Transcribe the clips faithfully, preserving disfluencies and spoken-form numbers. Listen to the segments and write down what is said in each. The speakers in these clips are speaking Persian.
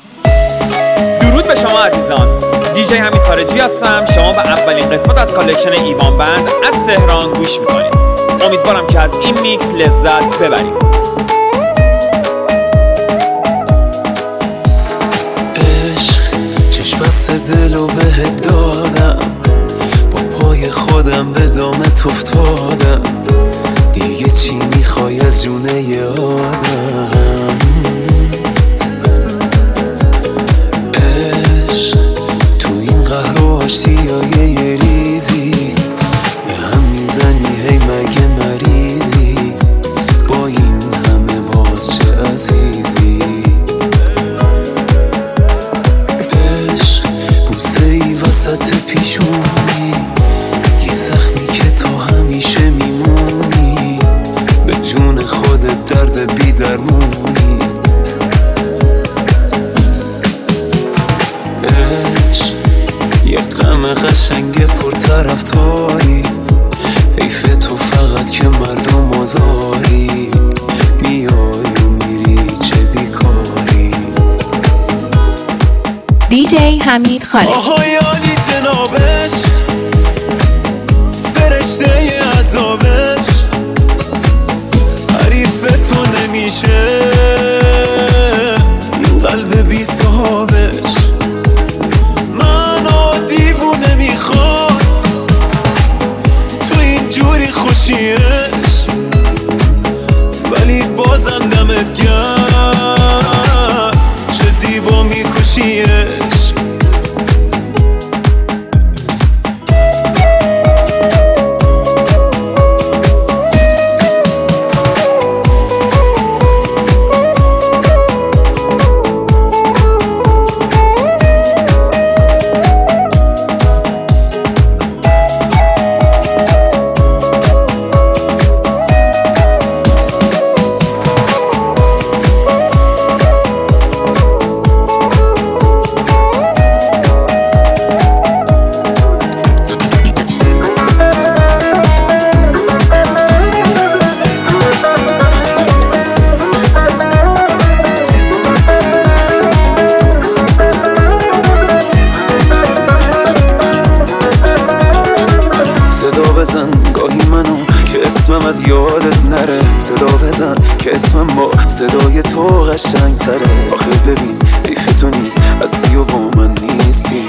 درود به شما عزیزان، دیجی حمید خارجی هستم. شما به اولین قسمت از کالکشن ایوان بند از تهران گوش میکنید. امیدوارم که از این میکس لذت ببرید. عشق چشم بسته دلو بهت دادم، با پای خودم به دامت افتادم، دیگه چی میخوای از جونه ی آدم؟ عشق تو این قهر و آشتیای یه ریزی به هم میزنی، هی مگه مریضی؟ با این همه باز چه عزیزی؟ عشق بوسه ای وسط پیشونی، یه زخمی که تو همیشه میمونی، به جون خودت درد بی درمونی. عشق یه غم قشنگ پر طرفداری، حیف تو فقط که مردم آزاری، میای و میری چه بیکاری. دیجی حمید خارجی. آهای عالی جنابش، فرشته ی عذابش، حریف تو نمیشه این قلب بی صاحبش. منو دیوونه میخواد تو اینجوری خوشیش، ولی بازم دمت گرم چه زیبا میکشیش. گاهی منو که اسمم از یادت نره، صدا بزن که اسمم با صدای تو قشنگ تره. آخه ببین حیف تو نیست هستی و با من نیستی،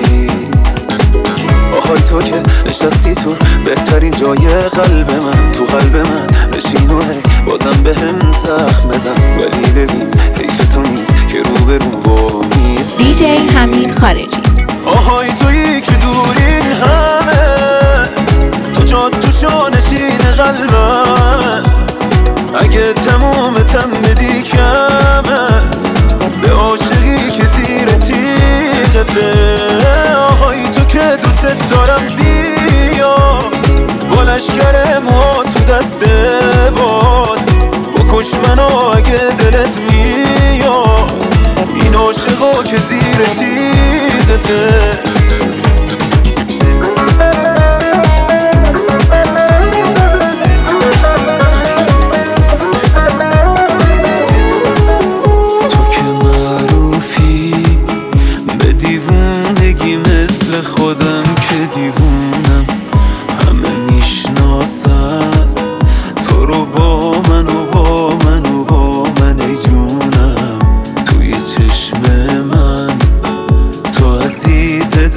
آهای تو که نشستی تو بهترین جای قلب من، تو قلب من نشین و هی بازم به هم زخم بزن، ولی ببین حیف تو نیست که رو به رو با نیستی. دیجی حمید خارجی. آهای تویی که دورین همه، تو جان تو شانشین قلبم، اگه تمومتم بدی کمه به عاشقی که زیر تیغته. آهای تو که دوست دارم زیاد، با لشکر موها تو دست باد، بکش منو اگه دلت میاد، این عاشقا که زیر تیغته. خودم که دیوونم، همه میشناسن تو رو، با من و با من و با من ای جونم. توی چشم من تو عزیز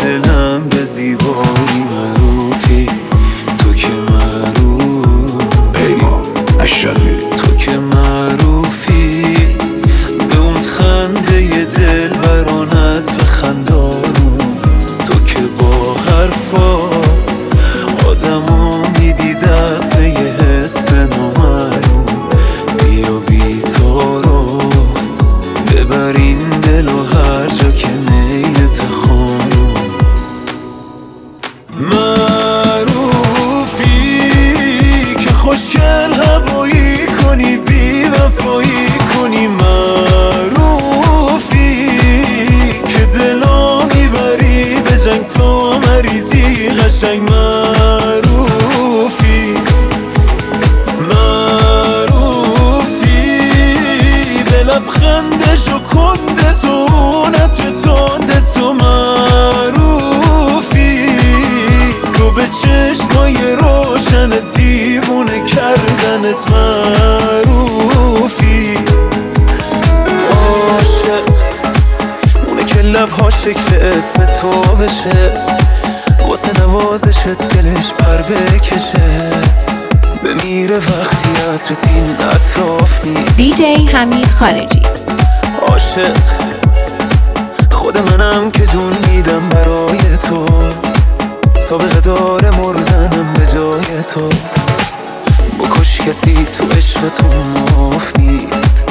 کنده جو کنده تو نت تانده تو معروفی تو به چشمای روشن دیوونه کردنت معروفی عاشق اونه که لبها شکل اسم تو بشه واسه نوازشت دلش پر بکشه بمیره وقتی عطرت این اطراف نیست. دی جی حمید خارجی. عاشق خود منم که جون میدم برای تو سابقه داره مردنم به جای تو بکش کسی تو عشق تو معاف نیست.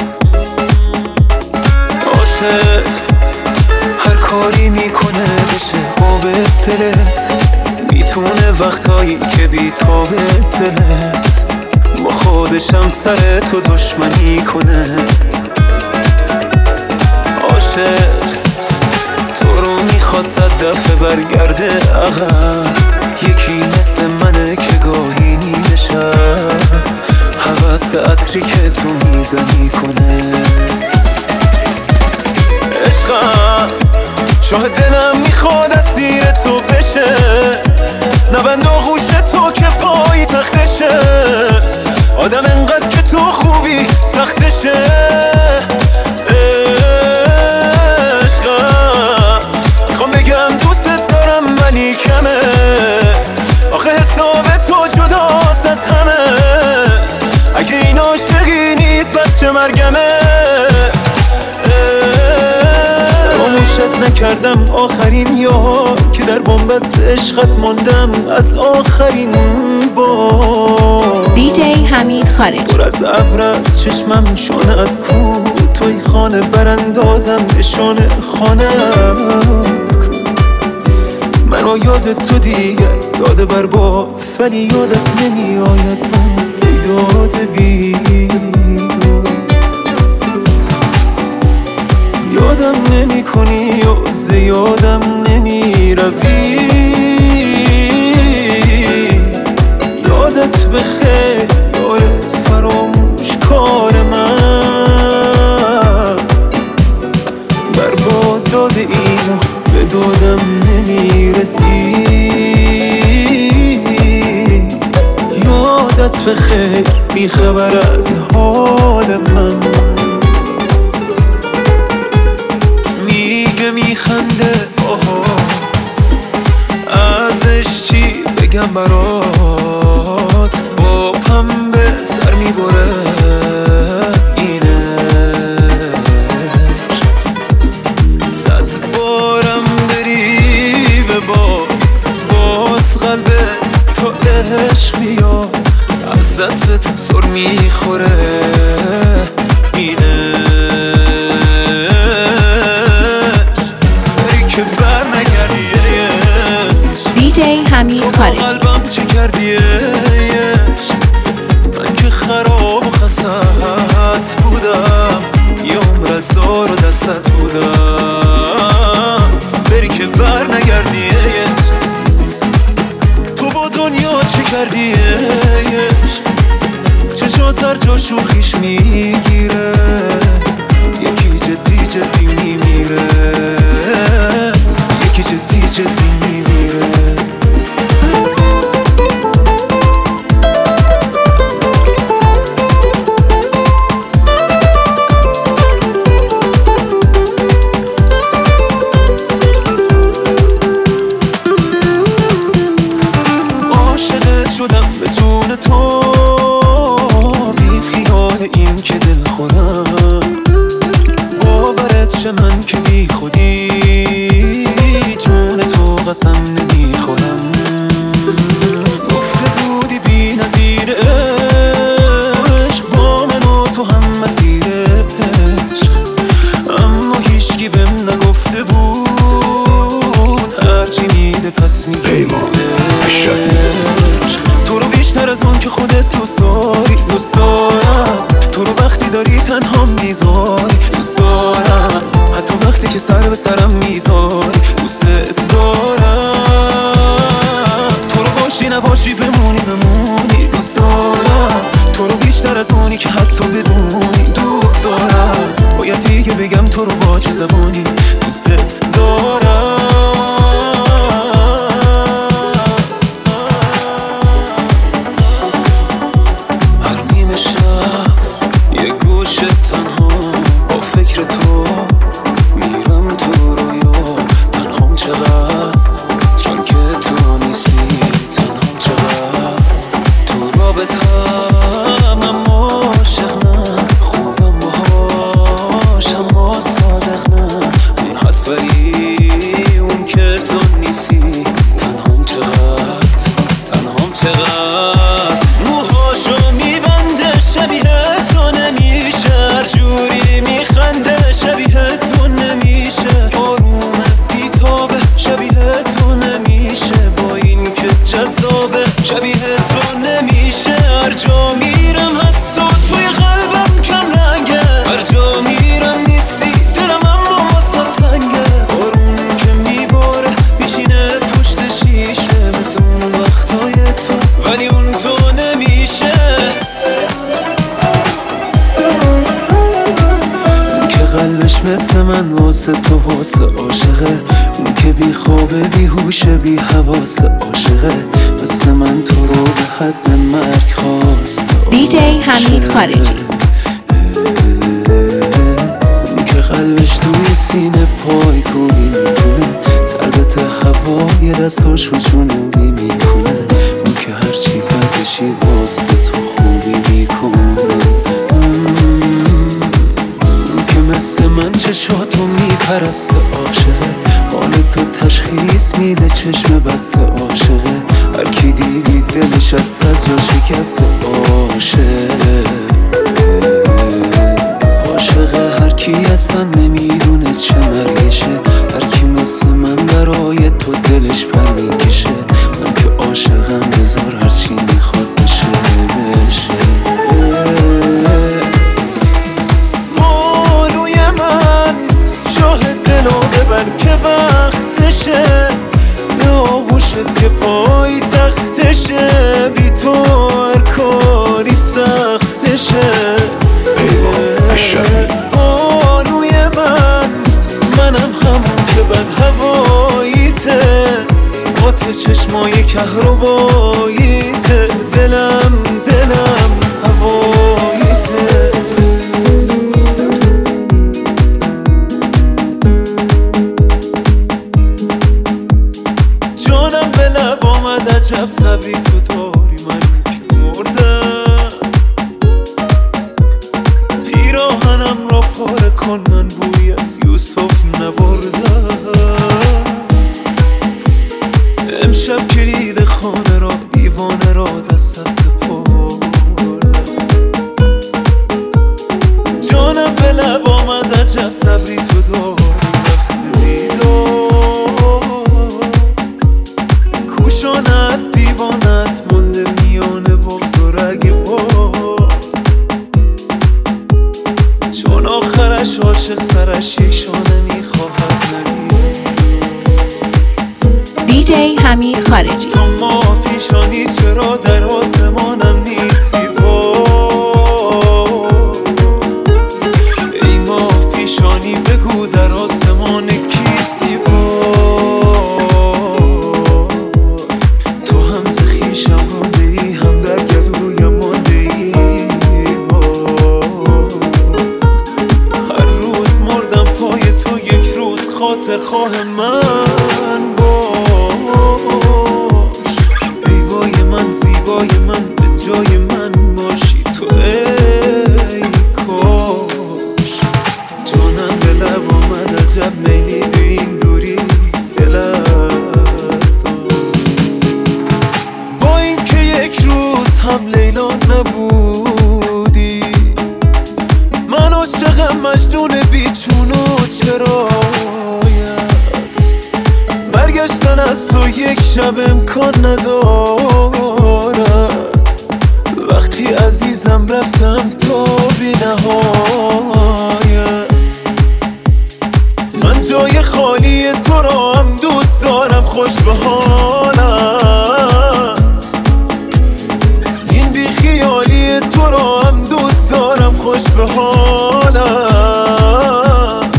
عاشق هر کاری میکنه بشه باب دلت میتونه وقتایی که بیتاب دلت با خودشم سر تو دشمنی کنه. عاشق تو رو میخواد صد دفعه برگرده عقب یکی مثل منه که گاهی نیمه شب حوث عطری که تو میزنی کنه. عشقم شاه دلم میخواد اسیر تو بشه نبند آغوش تو که پای تختشه آدم انقدر که تو خوبی سختشه. عشقم میخوام بگم دوست دارم ولی کمه آخه حساب تو جداست از همه اگه این عاشقی نیست پس چه مرگمه. فراموشت نکردم آخرین یار که در بنبست عشقت ماندم از آخرین بار. دی جی حمید خارجی. پر از ابر از چشمم شانت کو توی خانه براندازم نشانه خانم منو یاد تو دیگر داده برباد ولی یادت نمی آید من بیداد بیداد یادم نمی کنی و زیادم نمی روی یادت بخیر یار فراموش کار من برباد داده اینو به دادم نمی رسی یادت بخیر بی خبر از حال من میگه میخنده آهات ازش چی بگم برات با پنبه سر میبره اینش صد بارم بری به باد باز قلبت تو عشق بیاد از دستت سر میخوره اینش که بر نگردیش دی جی حمید خارجی. تو قلبم چه کردیش من که خراب و خستت بودم یه عمر از دار و دستت بودم بری که بر نگردیش تو با دنیا چه کردیش چشات هر جا شوخیش میگیره یکی جدی جدی میمیره یکی جدی جدی میمیره. عاشقت شدم به جون تو بی خیال این که دل خورم باورت شه من که بی خودی جون تو قسم نمیخورم گفته بودی بی نظیر عشق با من و تو هم مسیر عشق اما هیچکی بهم نگفته بود هرچی میده پس میگیره تو رو بیشتر از اون که خودت دوست داری دوست دارم تو رو وقتی داری تنها میذاری دوست دارم حتی وقتی که سر به سرم میذاری دوست دارم تو رو باشی نباشی بمونی بمونی دوست دارم تو رو بیشتر از اونی که حتی بدونی دوست دارم باید دیگه بگم بگم تو رو با چه زبانی دوست دارم. هر نیمه شب یه گوشه تنها با فکر تو میرم تو رویا، تنهام چقدر چون که تو نیستی، تنهام چقدر تو رابطم اما عاشق نه، خوبم باهاش اما صادق نه، اون هست ولی اون که تو نیستی، تنهام چقدر تنهام چقدر موهاشو میبنده شبیه تو نمیشه، هر جوری میخنده شبیه تو نمیشه، آرومه بیتابه شبیه تو نمیشه، با این که جذابه شبیه تو نمیشه، هر جا میرم هست و توی قلبم کم رنگه، هر جا میرم نیستی دلم اما واسه تنگه، آروم که میباره میشینه پشت شیشه، مثل اون وقتای تو ولی اون تو نمیشه. اون که قلبش مثل من واسه تو واسه عاشقه، اون که بی خوابه بی هوشه بی حواسه عاشقه، مثل من تو رو به حد مرگ خواست. دی جی حمید خارجی. اون که قلبش توی سینه پای کنی میکنه، ضربت هوای دستاشو جنوبی میکنه، اون که هرچی بردشی باز به تو خوبی میکنه، اون که مثل من چشاتو میپرسته عاشقه، حال تو تشخیص میده چشم بسته عاشقه، هر کی دیدی دلش از صد جا شکسته عاشقه، عاشقه هر کی اصلا نمیدونه چه مرگشه، هر کی مثل من برای تو دلش پر میکشه، من که عاشقم بذار هرچی میخواد بشه بشه. بانوی من شاهد دلو ببر که وقتشه، به آغوشت که پای تختشه، بی تو هر کاری سختشه. بانوی من منم همون که بد هواییته، آتش چشمای کهرباییته، دلم دلم هواییته. جانم به لب آمد عجب صبری تو داری، من که مردم، پیراهنم را پاره کن من بوی از یوسف نبردم، امشب کلید خانه را دیوانه را دستت سپردم، جانم به لب آمد عجب صبری تو داری وقت دیدار، کوشانت دیوانت مانده میانه بغض و رگبار، چون آخرش عاشق سرش یک شانه میخواهد ندید. دی جی حمید خارجی. تو ما پیشانی چرا در آسمانم نیستی وای، ای ما پیشانی بگو در آسمان کیستی وای، تو هم ز خویشم مانده ای هم در گلویم مانده ای وای، هر روز مردم پای تو یک روز خاطر خواه من باش، ای وای من زیبای من به جای من باشی تو ای کاش، جانم به لب آمد عجب میلی به این دوری دلت داشت، با این که یک روز هم لیلا نبودی، من عاشقم مجنون بیچون و چرایت، برگشتن از تو یک شب امکان ندارد، وقتی عزیزم رفتم تا بی نهایت، من جای خالی تو را هم دوست دارم خوش به حالت، این بی خیالی تو را هم دوست دارم خوش به حالت،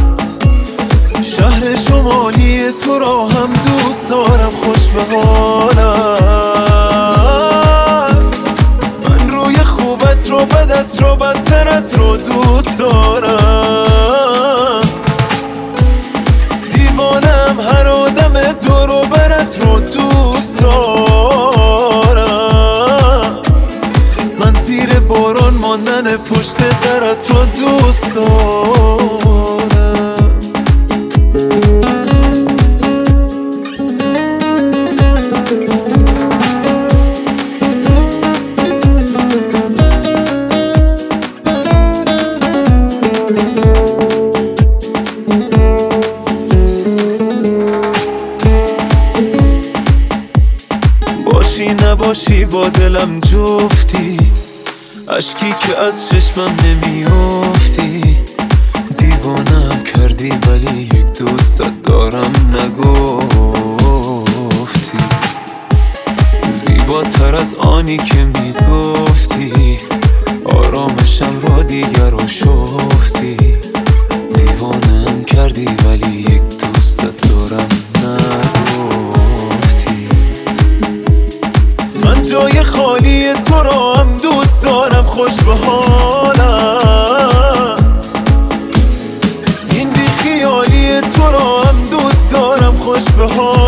میشی با دلم جفتی، اشکی که از چشمم نمیافتی. دیوانم کردی ولی یک دوستت دارم نگفتی. زیباتر از آنی که میگفتی، آرامشم را دیگر رو شفتی. دیوانم کردی ولی یک دوستت دارم نگفتی. من جای خالی تو را هم دوست دارم، خوش به حالت. این بی خیالی تو را هم دوست دارم، خوش به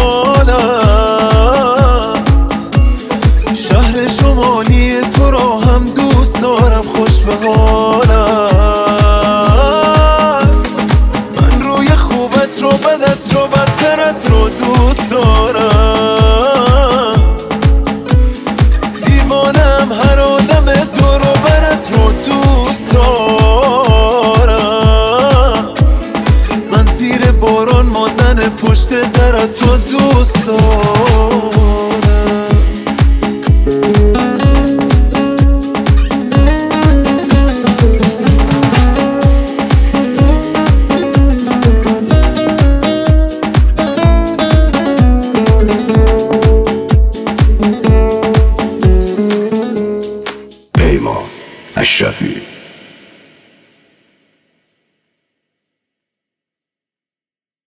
حالت. شهر شمالی تو را هم دوست دارم، خوش به حالت. من روی خوبت رو بدت رو بدترت رو دوست دارم. دیوانم هر آدم دور و برت رو دوست دارم. من زیر باران ماندن پشت درت رو دوست دارم. پیمان اشرفی.